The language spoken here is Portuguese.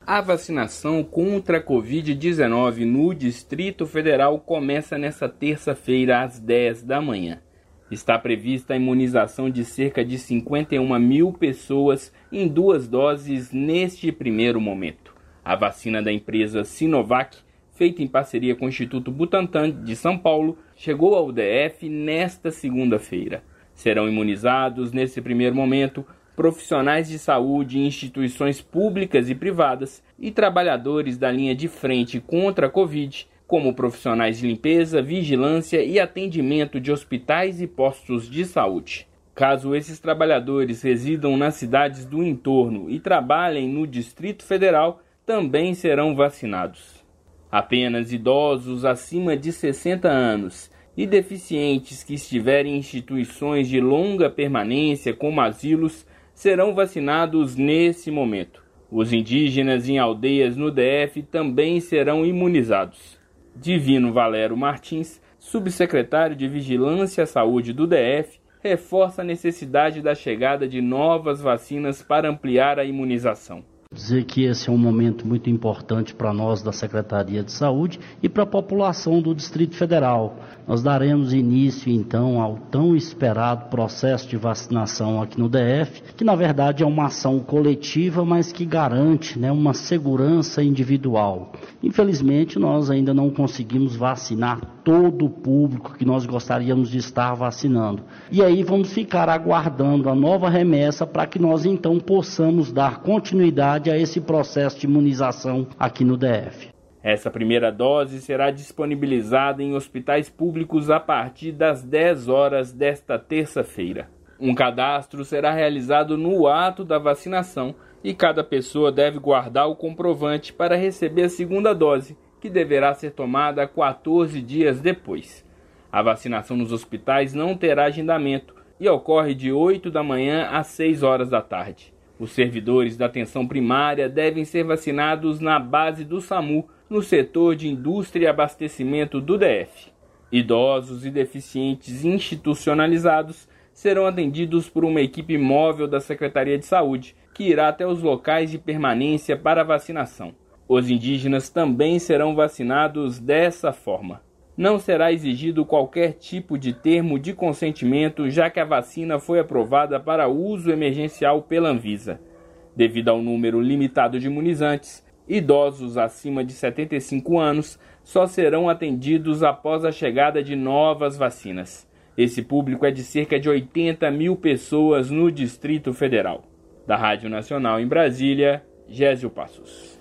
A vacinação contra a Covid-19 no Distrito Federal começa nesta terça-feira às 10 da manhã. Está prevista a imunização de cerca de 51 mil pessoas em 2 doses neste primeiro momento. A vacina da empresa Sinovac, feita em parceria com o Instituto Butantan de São Paulo, chegou ao DF nesta segunda-feira. Serão imunizados nesse primeiro momento profissionais de saúde em instituições públicas e privadas e trabalhadores da linha de frente contra a Covid, como profissionais de limpeza, vigilância e atendimento de hospitais e postos de saúde. Caso esses trabalhadores residam nas cidades do entorno e trabalhem no Distrito Federal, também serão vacinados. Apenas idosos acima de 60 anos e deficientes que estiverem em instituições de longa permanência, como asilos, serão vacinados nesse momento. Os indígenas em aldeias no DF também serão imunizados. Divino Valério Martins, subsecretário de Vigilância à Saúde do DF, reforça a necessidade da chegada de novas vacinas para ampliar a imunização. Dizer que esse é um momento muito importante para nós da Secretaria de Saúde e para a população do Distrito Federal. Nós daremos início então ao tão esperado processo de vacinação aqui no DF, que na verdade é uma ação coletiva, mas que garante, uma segurança individual. Infelizmente nós ainda não conseguimos vacinar todo o público que nós gostaríamos de estar vacinando. E aí vamos ficar aguardando a nova remessa para que nós então possamos dar continuidade a esse processo de imunização aqui no DF. Essa primeira dose será disponibilizada em hospitais públicos a partir das 10 horas desta terça-feira. Um cadastro será realizado no ato da vacinação e cada pessoa deve guardar o comprovante para receber a segunda dose, que deverá ser tomada 14 dias depois. A vacinação nos hospitais não terá agendamento e ocorre de 8 da manhã às 6 horas da tarde. Os servidores da atenção primária devem ser vacinados na base do SAMU, no setor de indústria e abastecimento do DF. Idosos e deficientes institucionalizados serão atendidos por uma equipe móvel da Secretaria de Saúde, que irá até os locais de permanência para a vacinação. Os indígenas também serão vacinados dessa forma. Não será exigido qualquer tipo de termo de consentimento, já que a vacina foi aprovada para uso emergencial pela Anvisa. Devido ao número limitado de imunizantes, idosos acima de 75 anos só serão atendidos após a chegada de novas vacinas. Esse público é de cerca de 80 mil pessoas no Distrito Federal. Da Rádio Nacional em Brasília, Gésio Passos.